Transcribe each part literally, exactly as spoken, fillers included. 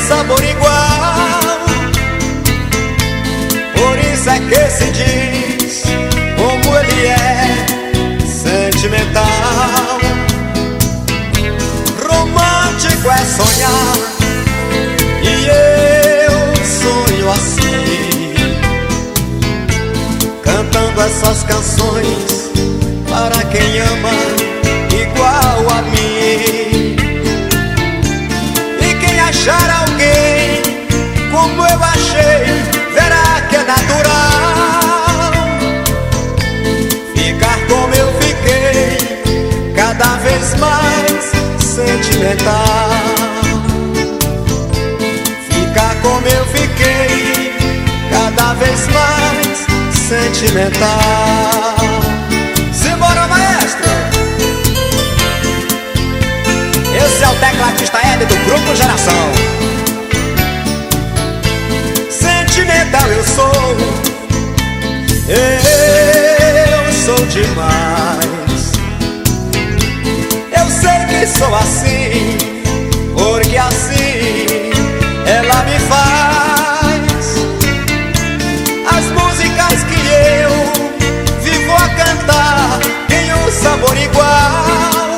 sabor igual. Por isso é que se diz como ele é sentimental. Romântico é sonhar, e eu sonho assim, cantando essas canções para quem ama igual a mim. E quem achar alguém como eu achei, verá que é natural ficar como eu fiquei, cada vez mais sentimental. Ficar como eu fiquei, cada vez mais sentimental. Simbora, maestro! Esse é o tecladista Ed do Grupo Geração. Sentimental eu sou, eu sou demais. Eu sei que sou assim, porque assim ela me faz. As músicas que eu vivo a cantar têm um sabor igual.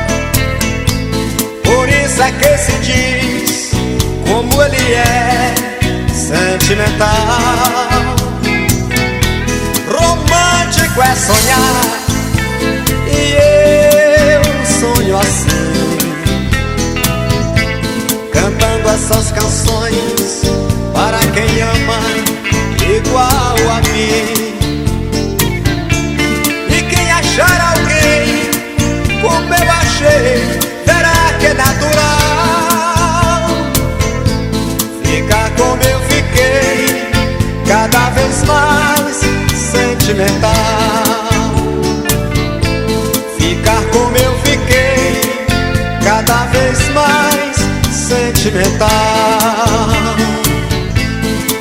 Por isso é que se diz como ele é sentimental. Romântico é sonhar, e eu sonho assim, cantando essas canções para quem ama igual a mim. E quem achar alguém como eu achei, verá que é natural ficar como eu fiquei, cada vez mais sentimental.